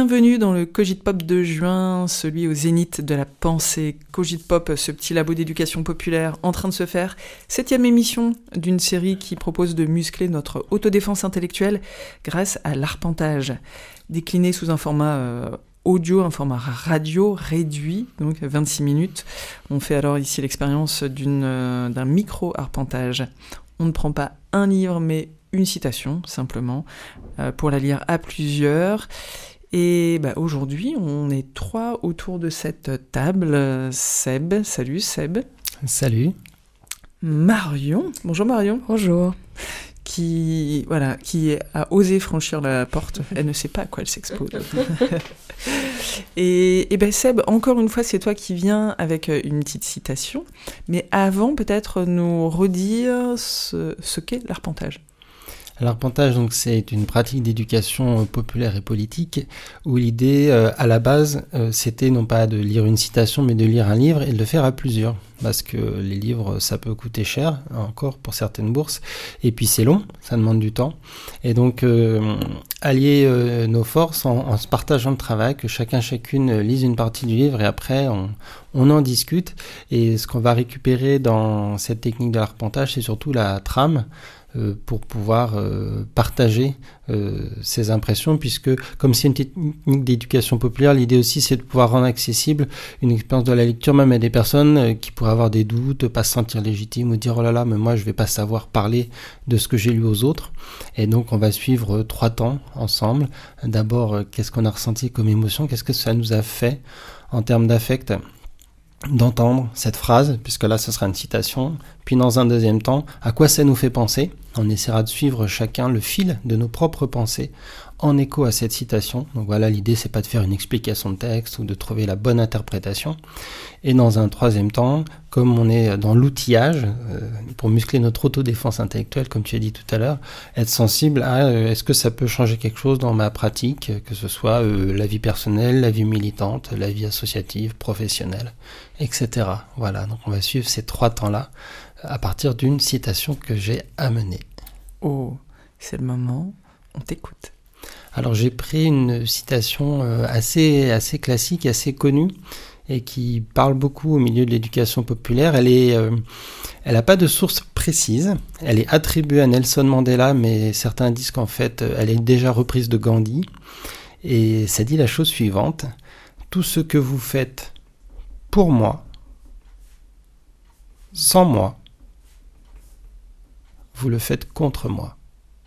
Bienvenue dans le Cogit-Pop de juin, celui au zénith de la pensée. Cogit-Pop, ce petit labo d'éducation populaire en train de se faire. 7e émission d'une série qui propose de muscler notre autodéfense intellectuelle grâce à l'arpentage. Décliné sous un format audio, un format radio réduit, donc 26 minutes. On fait alors ici l'expérience d'un micro-arpentage. On ne prend pas un livre, mais une citation, simplement, pour la lire à plusieurs. Et aujourd'hui, on est 3 autour de cette table. Seb, salut Seb. Salut. Marion, bonjour Marion. Bonjour. Qui a osé franchir la porte. Elle ne sait pas à quoi elle s'expose. Et Seb, encore une fois, c'est toi qui viens avec une petite citation. Mais avant, peut-être nous redire ce qu'est l'arpentage. L'arpentage, donc, c'est une pratique d'éducation populaire et politique où l'idée, à la base, c'était non pas de lire une citation, mais de lire un livre et de le faire à plusieurs. Parce que les livres, ça peut coûter cher, encore pour certaines bourses. Et puis c'est long, ça demande du temps. Et donc, allier nos forces en se partageant le travail, que chacune lise une partie du livre et après, on en discute. Et ce qu'on va récupérer dans cette technique de l'arpentage, c'est surtout la trame, pour pouvoir partager ces impressions, puisque comme c'est une technique d'éducation populaire, l'idée aussi c'est de pouvoir rendre accessible une expérience de la lecture même à des personnes qui pourraient avoir des doutes, pas se sentir légitimes ou dire oh là là mais moi je vais pas savoir parler de ce que j'ai lu aux autres. Et donc on va suivre 3 temps ensemble. D'abord qu'est-ce qu'on a ressenti comme émotion, qu'est-ce que ça nous a fait en termes d'affect d'entendre cette phrase, puisque là ce sera une citation, puis dans un deuxième temps, à quoi ça nous fait penser. On essaiera de suivre chacun le fil de nos propres pensées en écho à cette citation. Donc voilà, l'idée c'est pas de faire une explication de texte ou de trouver la bonne interprétation. Et dans un troisième temps, comme on est dans l'outillage, pour muscler notre autodéfense intellectuelle, comme tu as dit tout à l'heure, être sensible à est-ce que ça peut changer quelque chose dans ma pratique, que ce soit la vie personnelle, la vie militante, la vie associative, professionnelle, etc. Voilà, donc on va suivre ces 3 temps-là à partir d'une citation que j'ai amenée. Oh, c'est le moment, on t'écoute. Alors j'ai pris une citation assez classique, assez connue, et qui parle beaucoup au milieu de l'éducation populaire. Elle n'a pas de source précise, elle est attribuée à Nelson Mandela, mais certains disent qu'en fait elle est déjà reprise de Gandhi, et ça dit la chose suivante: tout ce que vous faites pour moi, sans moi, vous le faites contre moi.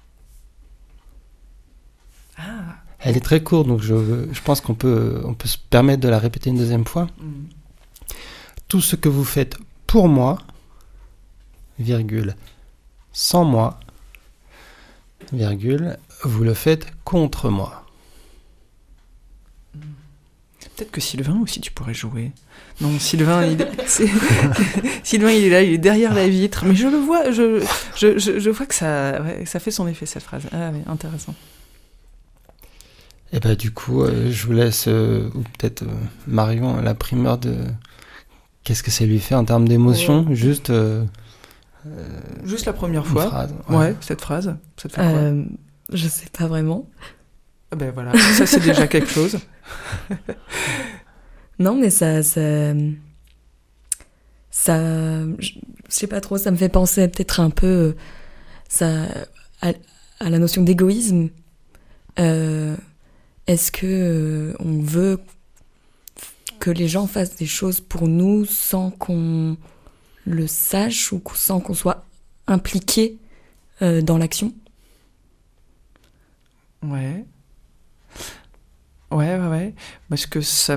Ah. Elle est très courte, donc je pense qu'on peut se permettre de la répéter une deuxième fois. Tout ce que vous faites pour moi, virgule, sans moi, virgule, vous le faites contre moi. Peut-être que Sylvain aussi tu pourrais jouer. Non, Sylvain, Sylvain il est là, il est derrière la vitre, mais je le vois, je vois que ça fait son effet cette phrase. Ah oui, intéressant. Et du coup, je vous laisse, ou peut-être Marion, la primeur de qu'est-ce que ça lui fait en termes d'émotion, juste la première fois. Phrase, ouais, cette phrase. Ça te fait quoi ? Je sais pas vraiment. Ben voilà, ça c'est déjà quelque chose. Non, mais ça je sais pas trop, ça me fait penser peut-être un peu à la notion d'égoïsme. Est-ce que on veut que les gens fassent des choses pour nous sans qu'on le sache ou sans qu'on soit impliqué dans l'action ? Ouais. Parce que ce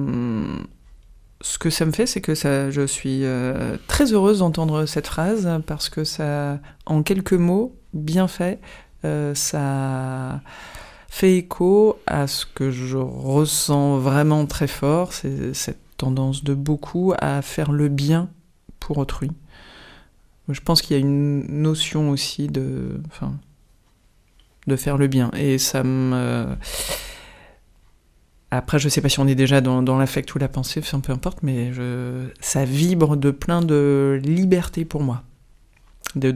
que ça me fait, c'est que je suis très heureuse d'entendre cette phrase parce que ça, en quelques mots, bien fait, ça fait écho à ce que je ressens vraiment très fort, c'est cette tendance de beaucoup à faire le bien pour autrui. Je pense qu'il y a une notion aussi de faire le bien. Et ça me... Après, je sais pas si on est déjà dans l'affect ou la pensée, peu importe, mais ça vibre de plein de liberté pour moi,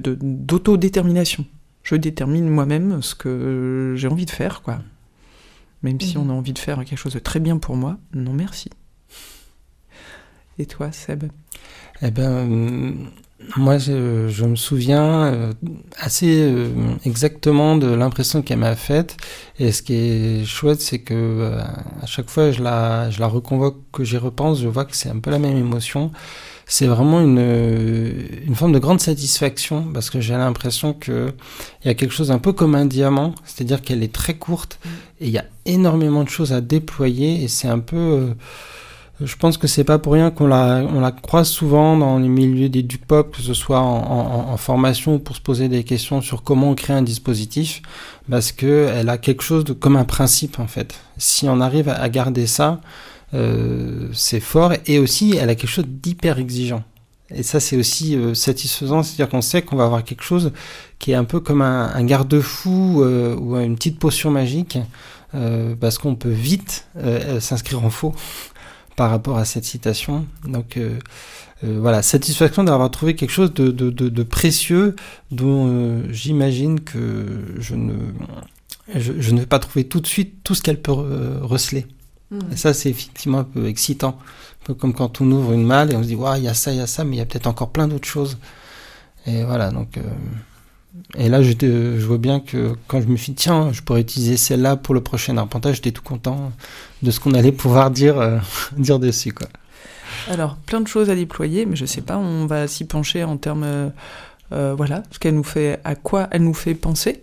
d'autodétermination. Je détermine moi-même ce que j'ai envie de faire, quoi. Même si on a envie de faire quelque chose de très bien pour moi, non merci. Et toi, Seb ? Eh ben, moi, je me souviens assez exactement de l'impression qu'elle m'a faite. Et ce qui est chouette, c'est que à chaque fois, je la reconvoque, que j'y repense, je vois que c'est un peu la même émotion. C'est vraiment une forme de grande satisfaction, parce que j'ai l'impression qu'il y a quelque chose un peu comme un diamant, c'est-à-dire qu'elle est très courte, et il y a énormément de choses à déployer, et c'est un peu... je pense que c'est pas pour rien qu'on la croise souvent dans les milieux d'éduc-pop, que ce soit en formation ou pour se poser des questions sur comment on crée un dispositif, parce que elle a quelque chose comme un principe, en fait. Si on arrive à garder ça, c'est fort, et aussi elle a quelque chose d'hyper exigeant. Et ça, c'est aussi satisfaisant, c'est-à-dire qu'on sait qu'on va avoir quelque chose qui est un peu comme un garde-fou ou une petite potion magique, parce qu'on peut vite s'inscrire en faux par rapport à cette citation. Donc voilà, satisfaction d'avoir trouvé quelque chose de précieux dont j'imagine que je ne vais pas trouver tout de suite tout ce qu'elle peut receler. Et ça, c'est effectivement un peu excitant. Un peu comme quand on ouvre une malle et on se dit « il y a ça, mais il y a peut-être encore plein d'autres choses. » Et voilà, donc... Et là, je vois bien que quand je me suis dit « Tiens, je pourrais utiliser celle-là pour le prochain arpentage », j'étais tout content de ce qu'on allait pouvoir dire dessus, quoi. Alors, plein de choses à déployer, mais je sais pas, on va s'y pencher en termes... voilà, ce qu'elle nous fait, à quoi elle nous fait penser.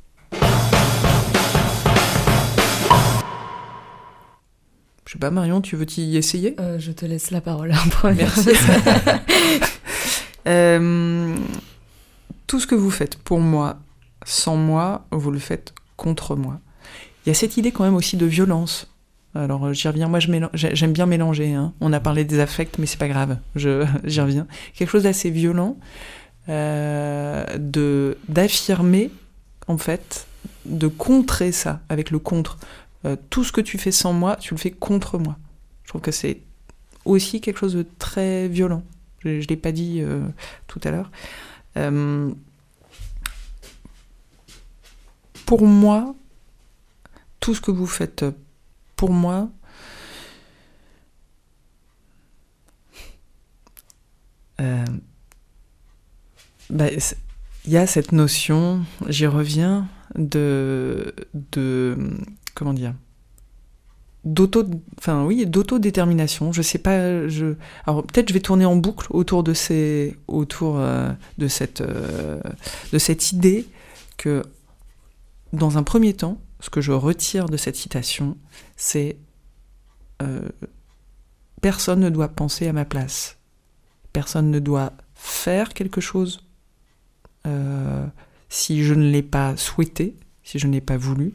Je sais pas, Marion, tu veux t'y essayer ? Je te laisse la parole. Merci. Tout ce que vous faites pour moi, sans moi, vous le faites contre moi. Il y a cette idée quand même aussi de violence. Alors j'y reviens, moi j'aime bien mélanger. Hein. On a parlé des affects, mais c'est pas grave, j'y reviens. Quelque chose d'assez violent, d'affirmer, en fait, de contrer ça avec le contre. Tout ce que tu fais sans moi, tu le fais contre moi. Je trouve que c'est aussi quelque chose de très violent. Je ne l'ai pas dit tout à l'heure. Pour moi, tout ce que vous faites pour moi, il y a cette notion, j'y reviens, comment dire, d'autodétermination. Je sais pas, alors peut-être je vais tourner en boucle autour de cette idée que, dans un premier temps, ce que je retire de cette citation, c'est personne ne doit penser à ma place. Personne ne doit faire quelque chose si je ne l'ai pas souhaité, si je n'ai pas voulu.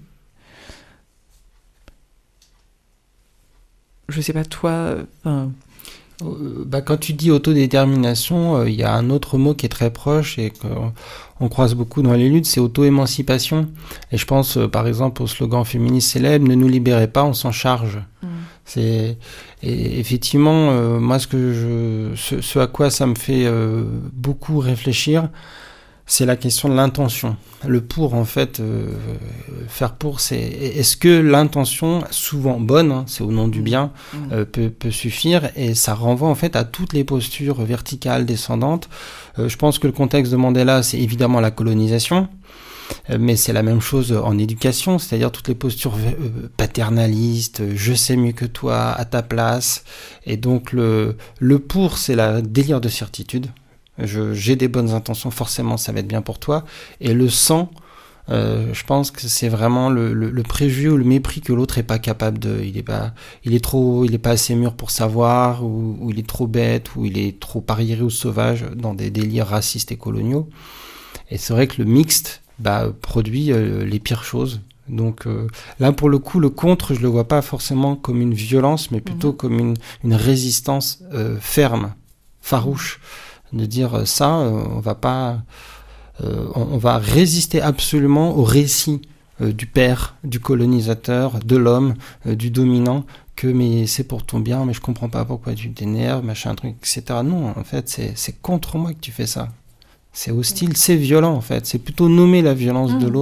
Je sais pas, toi... quand tu dis autodétermination, il y a un autre mot qui est très proche et qu'on croise beaucoup dans les luttes, c'est auto-émancipation. Et je pense, par exemple, au slogan féministe célèbre « Ne nous libérez pas, on s'en charge ». Et effectivement, moi, ce à quoi ça me fait beaucoup réfléchir, c'est la question de l'intention. Le pour, en fait, faire pour, c'est... Est-ce que l'intention, souvent bonne, hein, c'est au nom du bien, peut suffire? Et ça renvoie, en fait, à toutes les postures verticales, descendantes. Je pense que le contexte de Mandela, c'est évidemment la colonisation, mais c'est la même chose en éducation, c'est-à-dire toutes les postures paternalistes, je sais mieux que toi, à ta place. Et donc, le pour, c'est le délire de certitude. J'ai des bonnes intentions, forcément ça va être bien pour toi. Et le sans, je pense que c'est vraiment le préjugé ou le mépris que l'autre est pas capable de. Il est pas assez mûr pour savoir, ou il est trop bête, ou il est trop arriéré ou sauvage dans des délires racistes et coloniaux. Et c'est vrai que le mixte produit les pires choses. Donc là, pour le coup, le contre, je le vois pas forcément comme une violence, mais plutôt comme une résistance ferme, farouche. De dire ça, on va résister absolument au récit du père, du colonisateur, de l'homme, du dominant, mais c'est pour ton bien, mais je comprends pas pourquoi tu t'énerves, machin, truc, etc. Non, en fait, c'est contre moi que tu fais ça. C'est hostile, c'est violent, en fait. C'est plutôt nommer la violence de l'autre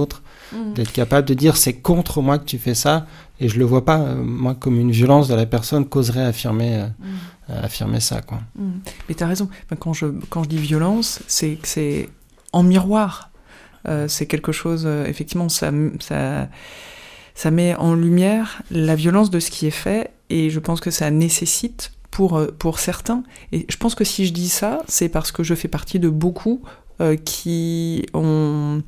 D'être capable de dire c'est contre moi que tu fais ça, et je le vois pas, moi, comme une violence de la personne qu'oserait affirmer ça, quoi. Mais t'as raison, quand je dis violence, c'est que c'est en miroir. C'est quelque chose, effectivement, ça met en lumière la violence de ce qui est fait, et je pense que ça nécessite pour certains, et je pense que si je dis ça, c'est parce que je fais partie de beaucoup qui ont...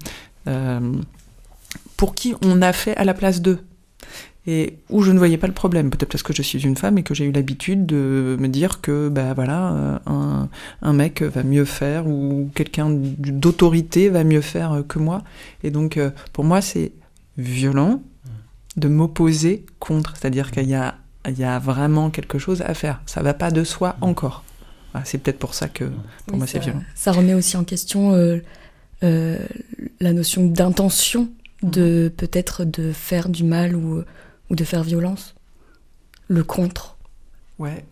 pour qui on a fait à la place d'eux, et où je ne voyais pas le problème, peut-être parce que je suis une femme et que j'ai eu l'habitude de me dire que un mec va mieux faire, ou quelqu'un d'autorité va mieux faire que moi, et donc pour moi c'est violent de m'opposer contre, c'est-à-dire qu'il y a vraiment quelque chose à faire, ça va pas de soi encore. Voilà, c'est peut-être pour ça que pour moi c'est violent. Ça remet aussi en question la notion d'intention, de peut-être de faire du mal ou de faire violence. Le contre. Ouais,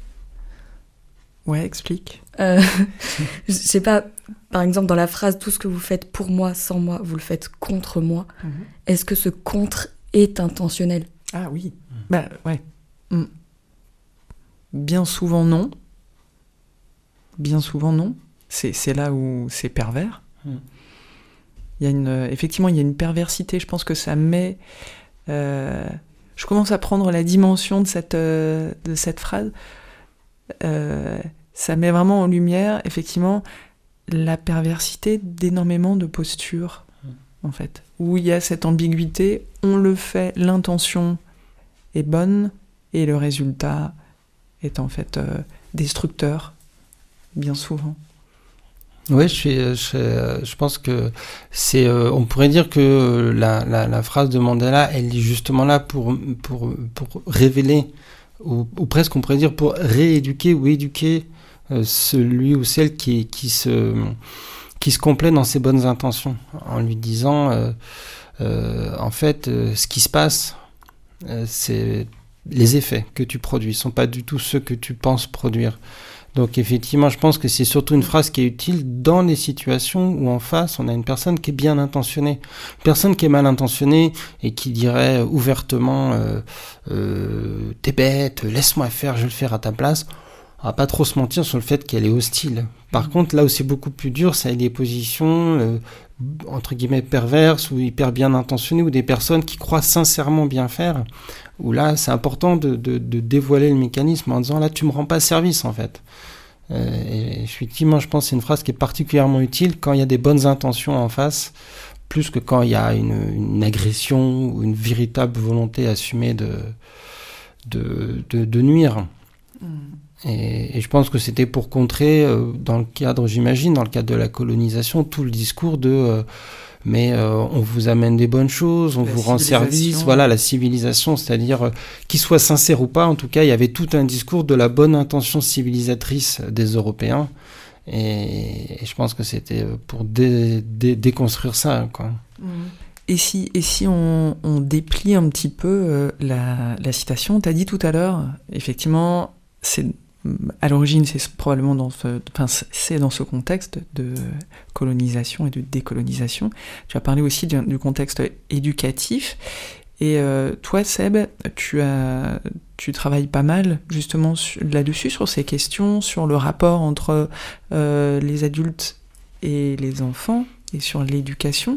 explique. Je sais pas, par exemple dans la phrase « tout ce que vous faites pour moi, sans moi, vous le faites contre moi », est-ce que ce contre est intentionnel ? Ah oui, ouais. Bien souvent non. C'est là où c'est pervers. Il y a effectivement, il y a une perversité. Je pense que ça met... je commence à prendre la dimension de cette phrase. Ça met vraiment en lumière, effectivement, la perversité d'énormément de postures, en fait. Où il y a cette ambiguïté, on le fait, l'intention est bonne, et le résultat est en fait destructeur, bien souvent. Oui, je pense que c'est. On pourrait dire que la phrase de Mandela, elle est justement là pour révéler, ou presque on pourrait dire pour rééduquer ou éduquer celui ou celle qui se complaît dans ses bonnes intentions, en lui disant en fait ce qui se passe, c'est les effets que tu produis sont pas du tout ceux que tu penses produire. Donc effectivement, je pense que c'est surtout une phrase qui est utile dans les situations où en face, on a une personne qui est bien intentionnée. Une personne qui est mal intentionnée et qui dirait ouvertement t'es bête, laisse-moi faire, je vais le faire à ta place. On va pas trop se mentir sur le fait qu'elle est hostile. Par contre, là où c'est beaucoup plus dur, c'est des positions entre guillemets perverses ou hyper bien intentionnées, ou des personnes qui croient sincèrement bien faire, où là c'est important de dévoiler le mécanisme en disant là tu me rends pas service en fait. Et effectivement, je pense que c'est une phrase qui est particulièrement utile quand il y a des bonnes intentions en face, plus que quand il y a une agression ou une véritable volonté assumée de nuire. Et je pense que c'était pour contrer, dans le cadre de la colonisation, tout le discours de on vous amène des bonnes choses, on vous rend service, voilà, la civilisation, c'est-à-dire qu'il soit sincère ou pas, en tout cas, il y avait tout un discours de la bonne intention civilisatrice des Européens, et je pense que c'était pour déconstruire ça, quoi. Et si on déplie un petit peu la citation, t'as dit tout à l'heure, effectivement, à l'origine, c'est probablement dans ce contexte de colonisation et de décolonisation. Tu as parlé aussi du contexte éducatif. Et toi, Seb, tu travailles pas mal justement là-dessus, sur ces questions, sur le rapport entre les adultes et les enfants, et sur l'éducation.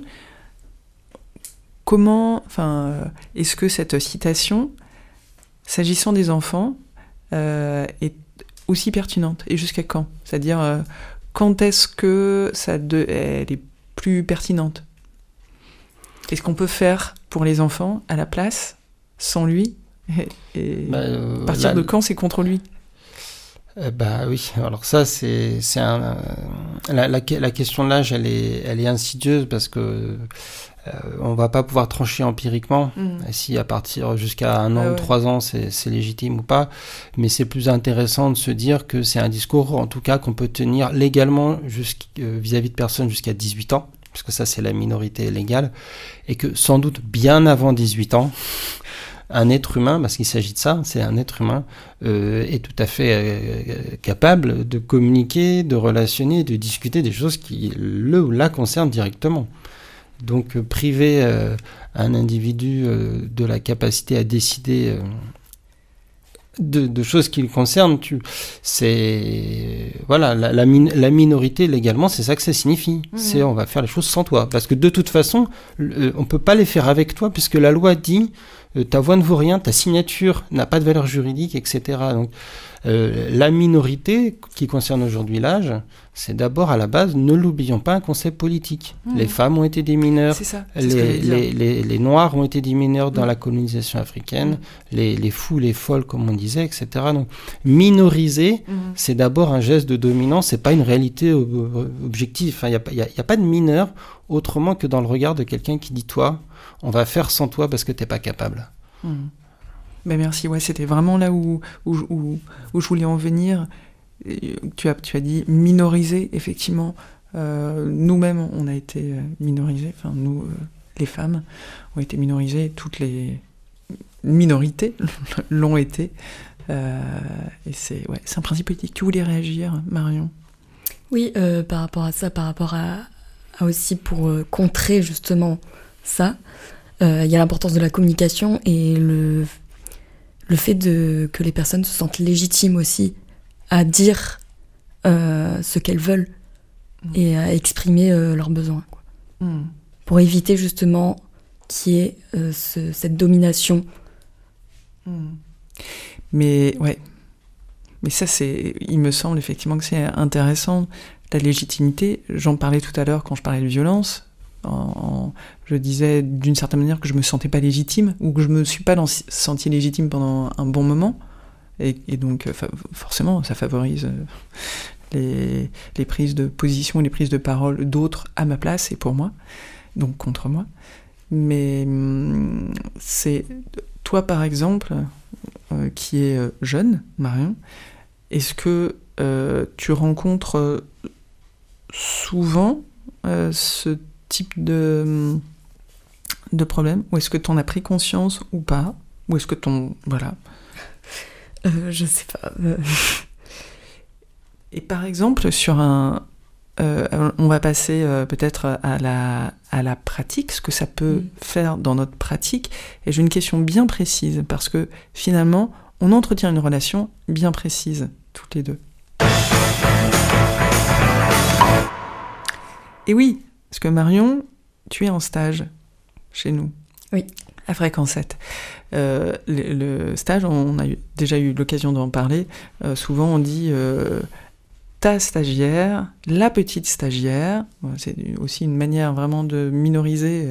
Est-ce que cette citation, s'agissant des enfants, est aussi pertinente, et jusqu'à quand ? C'est-à-dire, quand est-ce que elle est plus pertinente ? Qu'est-ce qu'on peut faire pour les enfants à la place, sans lui ? Et à partir de quand c'est contre lui ? Oui, alors ça c'est la question de l'âge, elle est insidieuse, parce que on va pas pouvoir trancher empiriquement si à partir jusqu'à 1 an ou 3 ans c'est légitime ou pas, mais c'est plus intéressant de se dire que c'est un discours en tout cas qu'on peut tenir légalement vis-à-vis de personnes jusqu'à 18 ans, parce que ça c'est la minorité légale, et que sans doute bien avant 18 ans un être humain, parce qu'il s'agit de ça, c'est un être humain, est tout à fait capable de communiquer, de relationner, de discuter des choses qui le ou la concernent directement. Donc priver un individu de la capacité à décider de choses qui le concernent, c'est voilà, la minorité légalement, c'est ça que ça signifie. C'est on va faire les choses sans toi, parce que de toute façon, on peut pas les faire avec toi, puisque la loi dit ta voix ne vaut rien, ta signature n'a pas de valeur juridique, etc. Donc la minorité qui concerne aujourd'hui l'âge, c'est d'abord à la base, ne l'oublions pas, un concept politique. Les femmes ont été des mineurs, c'est ça, les Noirs ont été des mineurs dans la colonisation africaine, les fous, les folles, comme on disait, etc. Donc minoriser, c'est d'abord un geste de dominance, c'est pas une réalité objective. Enfin, il y a pas de mineur autrement que dans le regard de quelqu'un qui dit toi, on va faire sans toi parce que t'es pas capable. Ben merci, ouais, c'était vraiment là où je voulais en venir. Tu as dit minoriser, effectivement. Nous-mêmes, on a été minorisés. Enfin, nous, les femmes, ont été minorisées. Toutes les minorités l'ont été. Et c'est un principe politique. Tu voulais réagir, Marion ? Oui, par rapport à ça, par rapport à aussi pour contrer justement ça, il y a l'importance de la communication et le fait que les personnes se sentent légitimes aussi à dire ce qu'elles veulent et à exprimer leurs besoins, quoi. Pour éviter justement qu'il y ait cette domination. Mais ça, il me semble effectivement que c'est intéressant. La légitimité, j'en parlais tout à l'heure quand je parlais de violence. Je disais d'une certaine manière que je me sentais pas légitime, ou que je me suis pas sentie légitime pendant un bon moment, et donc forcément ça favorise les prises de position et les prises de parole d'autres à ma place et pour moi, donc contre moi. Mais c'est toi par exemple qui es jeune, Marion, est-ce que tu rencontres souvent ce type de problème, ou est-ce que tu en as pris conscience ou pas, ou est-ce que je sais pas. Et par exemple sur on va passer peut-être à la pratique, ce que ça peut faire dans notre pratique, et j'ai une question bien précise, parce que finalement on entretient une relation bien précise toutes les deux. Et oui, parce que Marion, tu es en stage chez nous. Oui. À Fréquence 7. Le stage, on a déjà eu l'occasion d'en parler. Souvent, on dit ta stagiaire, la petite stagiaire. C'est aussi une manière vraiment de minoriser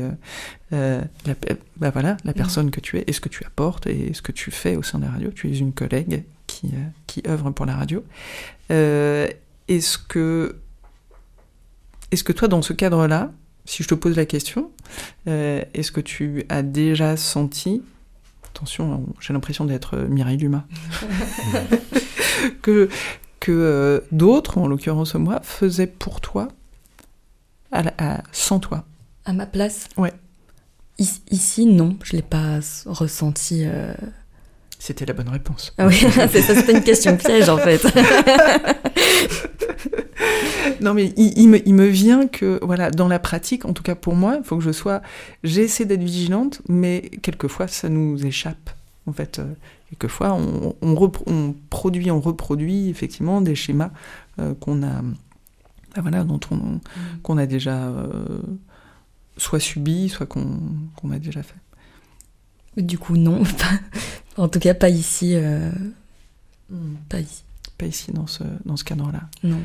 la personne que tu es, et ce que tu apportes, et ce que tu fais au sein de la radio. Tu es une collègue qui œuvre pour la radio. Est-ce que toi, dans ce cadre-là, si je te pose la question, est-ce que tu as déjà senti, attention, j'ai l'impression d'être Mireille Dumas, que d'autres, en l'occurrence moi, faisaient pour toi, sans toi? À ma place? Ouais. Ici, non, je ne l'ai pas ressenti. C'était la bonne réponse. Ah oui, c'était une question piège, en fait. Non, mais il me vient que, voilà, dans la pratique, en tout cas pour moi, il faut que j'essaie d'être vigilante, mais quelquefois, ça nous échappe. En fait, quelquefois, on reproduit effectivement des schémas qu'on a, qu'on a déjà soit subi, soit qu'on a déjà fait. Du coup, non. En tout cas, pas ici. Pas ici. Pas ici, dans ce cadre-là. Non.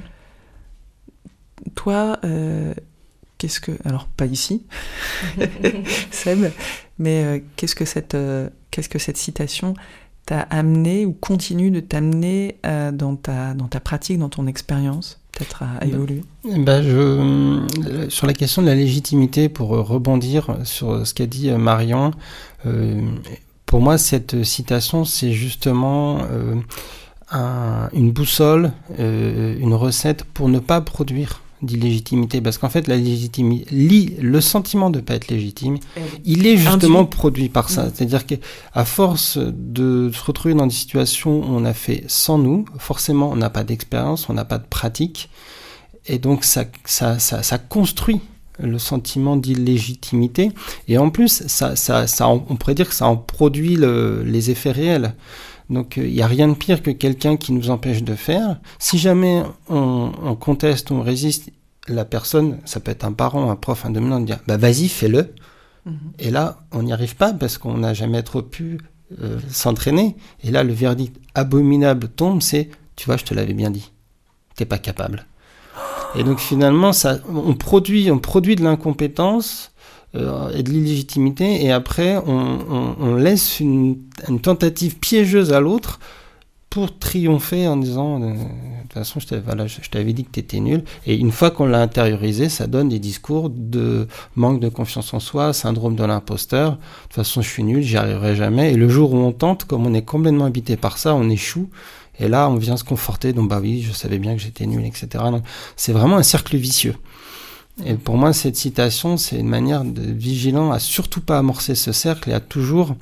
Toi, alors pas ici, Seb, mais qu'est-ce que cette citation t'a amené ou continue de t'amener dans ta pratique, dans ton expérience, peut-être à évoluer? Sur la question de la légitimité, pour rebondir sur ce qu'a dit Marion, pour moi, cette citation, c'est justement une boussole, une recette pour ne pas produire d'illégitimité, parce qu'en fait le sentiment de ne pas être légitime, il est justement produit par ça. C'est-à-dire qu'à force de se retrouver dans des situations où on a fait sans nous, forcément on n'a pas d'expérience, on n'a pas de pratique, et donc ça construit le sentiment d'illégitimité. Et en plus, on pourrait dire que ça en produit les effets réels. Donc, il n'y a rien de pire que quelqu'un qui nous empêche de faire. Si jamais on conteste ou on résiste, la personne, ça peut être un parent, un prof, un dominant, de dire « vas-y, fais-le ». Et là, on n'y arrive pas parce qu'on n'a jamais trop pu s'entraîner. Et là, le verdict abominable tombe, c'est « tu vois, je te l'avais bien dit, t'es pas capable ». Et donc finalement, on produit de l'incompétence et de l'illégitimité, et après on laisse une tentative piégeuse à l'autre pour triompher en disant de toute façon je t'avais dit que t'étais nul. Et une fois qu'on l'a intériorisé, ça donne des discours de manque de confiance en soi, syndrome de l'imposteur. De toute façon je suis nul, j'y arriverai jamais. Et le jour où on tente, comme on est complètement habité par ça, on échoue. Et là, on vient se conforter, donc oui, je savais bien que j'étais nul, etc. Donc, c'est vraiment un cercle vicieux. Et pour moi, cette citation, c'est une manière de vigilant à surtout pas amorcer ce cercle et à toujours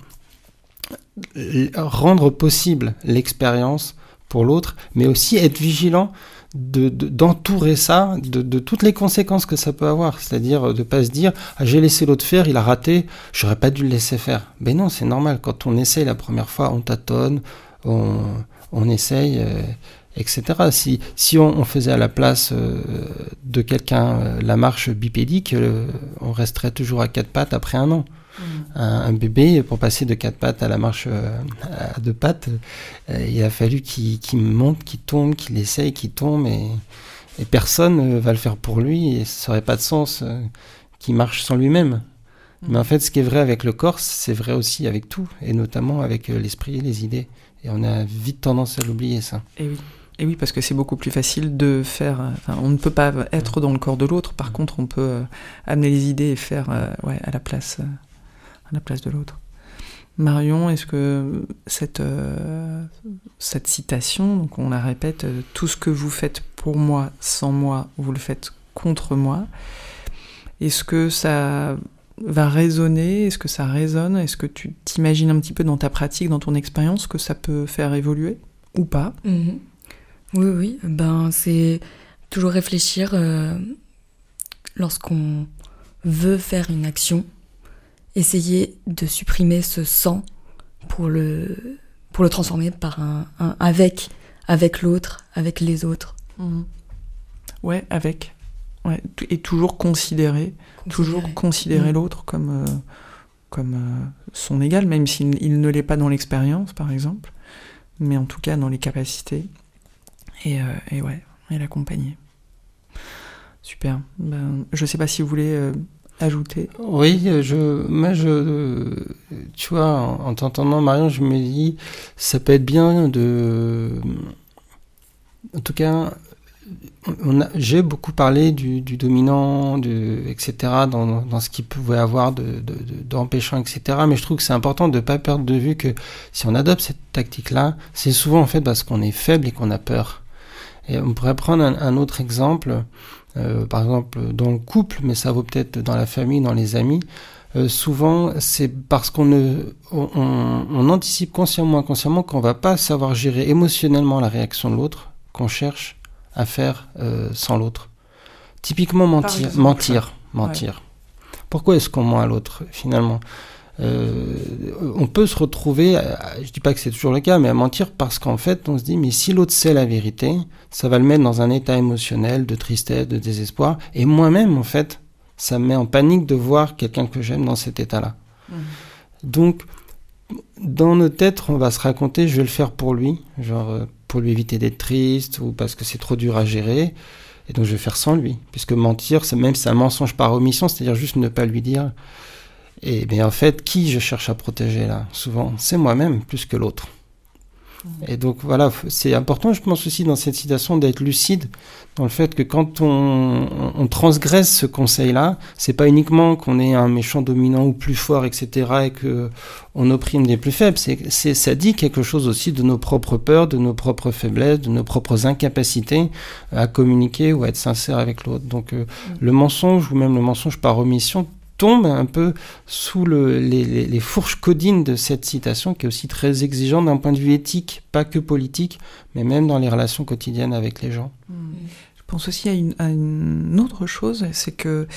rendre possible l'expérience pour l'autre, mais aussi être vigilant d'entourer ça de toutes les conséquences que ça peut avoir. C'est-à-dire de pas se dire « j'ai laissé l'autre faire, il a raté, j'aurais pas dû le laisser faire ». Ben non, c'est normal. Quand on essaye la première fois, on tâtonne, on essaye, etc. Si on faisait à la place de quelqu'un la marche bipédique, on resterait toujours à 4 pattes après un an. Un bébé, pour passer de 4 pattes à la marche à 2 pattes, il a fallu qu'il monte, qu'il tombe, qu'il essaye, qu'il tombe, et personne va le faire pour lui, et ça n'aurait pas de sens qu'il marche sans lui-même. Mais en fait, ce qui est vrai avec le corps, c'est vrai aussi avec tout, et notamment avec l'esprit et les idées. Et on a vite tendance à l'oublier, ça. Et oui, parce que c'est beaucoup plus facile de faire... on ne peut pas être dans le corps de l'autre. Par contre, on peut amener les idées et faire à la place de l'autre. Marion, est-ce que cette citation, donc on la répète, tout ce que vous faites pour moi, sans moi, vous le faites contre moi, est-ce que ça va résonner? Est-ce que ça résonne? Est-ce que tu t'imagines un petit peu dans ta pratique, dans ton expérience, que ça peut faire évoluer ou pas? Oui. C'est toujours réfléchir lorsqu'on veut faire une action, essayer de supprimer ce sans pour le transformer par un avec l'autre, avec les autres. Ouais, avec. Ouais, et toujours considérer l'autre comme son égal, même s'il ne l'est pas dans l'expérience, par exemple, mais en tout cas dans les capacités, et l'accompagner. Super. Je sais pas si vous voulez ajouter. Oui, tu vois, en t'entendant, Marion, je me dis, ça peut être bien en tout cas, j'ai beaucoup parlé du dominant, etc., dans ce qu'il pouvait avoir d'empêchant, etc., mais je trouve que c'est important de ne pas perdre de vue que si on adopte cette tactique-là, c'est souvent en fait parce qu'on est faible et qu'on a peur. Et on pourrait prendre un autre exemple, par exemple dans le couple, mais ça vaut peut-être dans la famille, dans les amis. Souvent, c'est parce qu'on anticipe consciemment ou inconsciemment qu'on ne va pas savoir gérer émotionnellement la réaction de l'autre, qu'on cherche à faire sans l'autre. Typiquement mentir. Ouais. Pourquoi est-ce qu'on ment à l'autre finalement? On peut se retrouver, je dis pas que c'est toujours le cas, mais à mentir parce qu'en fait on se dit mais si l'autre sait la vérité, ça va le mettre dans un état émotionnel de tristesse, de désespoir, et moi-même en fait ça me met en panique de voir quelqu'un que j'aime dans cet état-là. Donc dans nos têtes on va se raconter je vais le faire pour lui, genre pour lui éviter d'être triste ou parce que c'est trop dur à gérer, et donc je vais faire sans lui, puisque mentir c'est un mensonge par omission, c'est-à-dire juste ne pas lui dire. Et bien en fait, qui je cherche à protéger là? Souvent, c'est moi-même plus que l'autre. Et donc voilà, c'est important, je pense aussi dans cette situation d'être lucide dans le fait que quand on transgresse ce conseil-là, c'est pas uniquement qu'on est un méchant dominant ou plus fort, etc., et que on opprime les plus faibles. Ça dit quelque chose aussi de nos propres peurs, de nos propres faiblesses, de nos propres incapacités à communiquer ou à être sincère avec l'autre. Donc le mensonge ou même le mensonge par omission tombe un peu sous les fourches codines de cette citation qui est aussi très exigeante d'un point de vue éthique, pas que politique, mais même dans les relations quotidiennes avec les gens. Je pense aussi à une autre chose, c'est que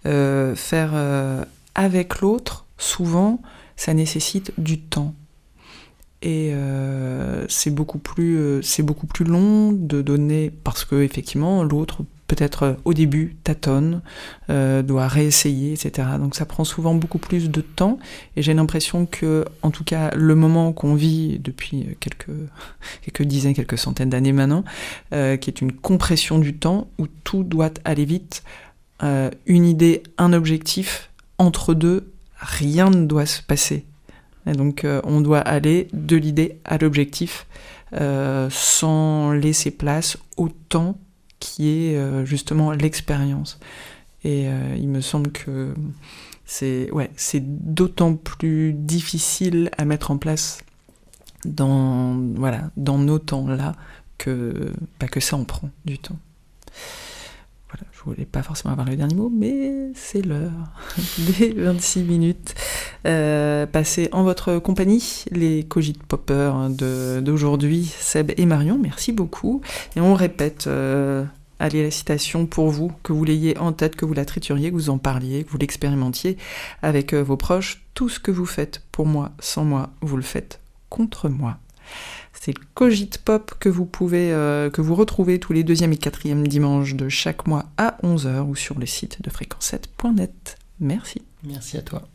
Faire avec l'autre, souvent, ça nécessite du temps. Et c'est beaucoup plus long de donner, parce que effectivement l'autre peut-être au début tâtonne, doit réessayer, etc. Donc ça prend souvent beaucoup plus de temps, et j'ai l'impression que, en tout cas, le moment qu'on vit depuis quelques dizaines, quelques centaines d'années maintenant, qui est une compression du temps où tout doit aller vite, une idée, un objectif, entre deux, rien ne doit se passer. Et donc on doit aller de l'idée à l'objectif sans laisser place au temps qui est justement l'expérience. Et il me semble que c'est d'autant plus difficile à mettre en place dans nos temps-là que ça en prend du temps. Voilà, je voulais pas forcément avoir le dernier mot, mais c'est l'heure des 26 minutes passées en votre compagnie, les Cogit Poppers d'aujourd'hui, Seb et Marion, merci beaucoup. Et on répète, allez, la citation pour vous, que vous l'ayez en tête, que vous la trituriez, que vous en parliez, que vous l'expérimentiez avec vos proches. Tout ce que vous faites pour moi, sans moi, vous le faites contre moi. C'est le Cogit Pop que vous retrouvez tous les 2e et 4e dimanches de chaque mois à 11h ou sur le site de fréquence7.net. Merci. Merci à toi.